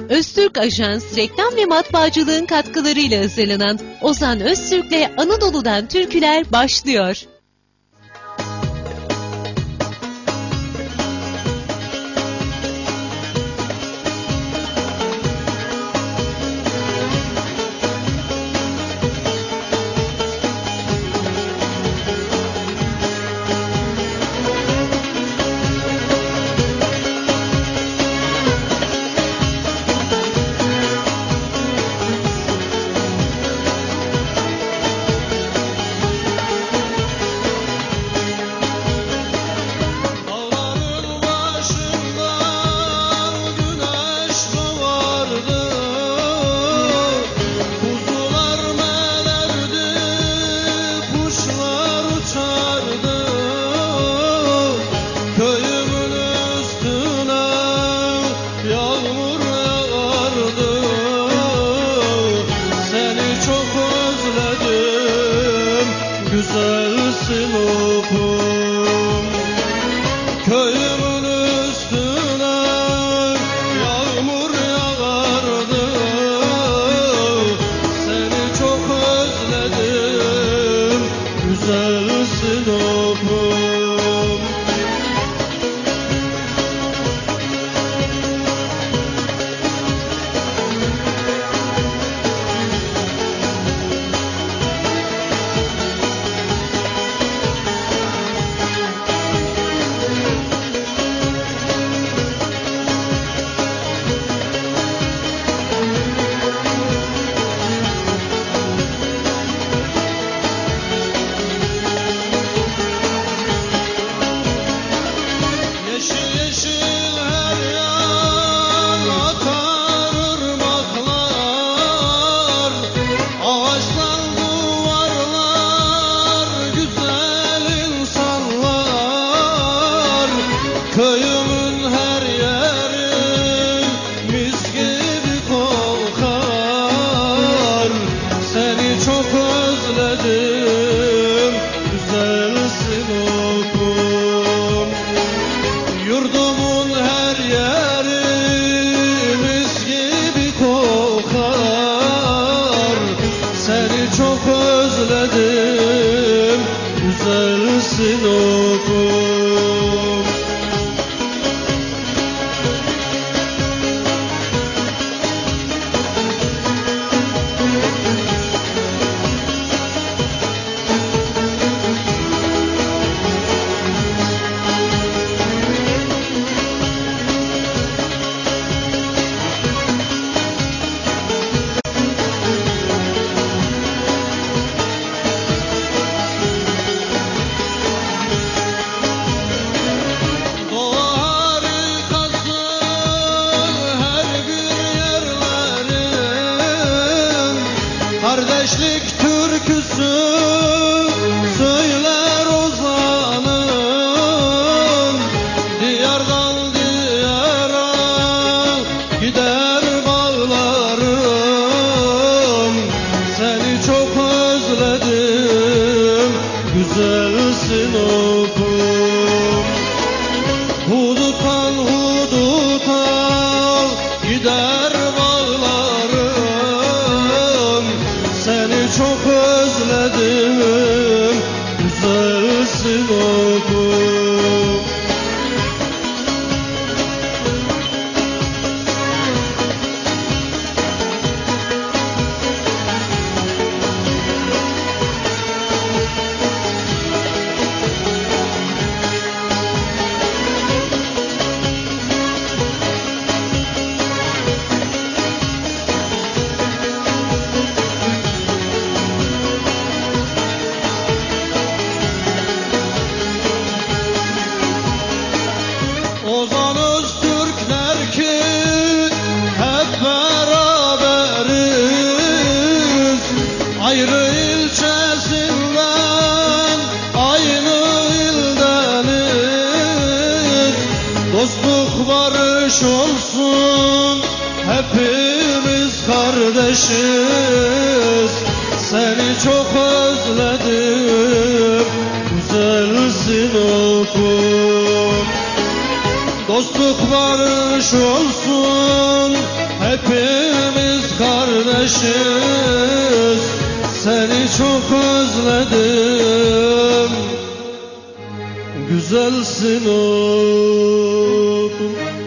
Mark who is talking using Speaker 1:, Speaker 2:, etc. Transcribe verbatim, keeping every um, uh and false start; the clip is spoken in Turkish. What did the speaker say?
Speaker 1: Öztürk Ajans Reklam ve Matbaacılığın katkılarıyla hazırlanan Ozan Öztürk'le Anadolu'dan Türküler başlıyor.
Speaker 2: Güzelsin okum, köyümün üstüne yağmur yağardı. Seni çok özledim, güzelsin okum. Köyümün her yeri mis gibi kokar. Seni çok özledim, güzelsin okum. Yurdumun her yeri mis gibi kokar. Seni çok özledim, güzelsin okum. Kardeşlik türküsü söyler ozanım, diyardan diyara gider bağlarım. Seni çok özledim, güzelsin okum. Huduttan huduta gider bağlarım. Seni çok özledim, güzelsin okum. Ozan Öztürkler ki hep beraberiz, ayrı ilçesinden aynı ildeniz. Dostluk barış olsun, hepimiz kardeşiz. Seni çok özledim, güzelsin okum. Dostluk barış olsun, hepimiz kardeşiz. Seni çok özledim, güzelsin oğlum.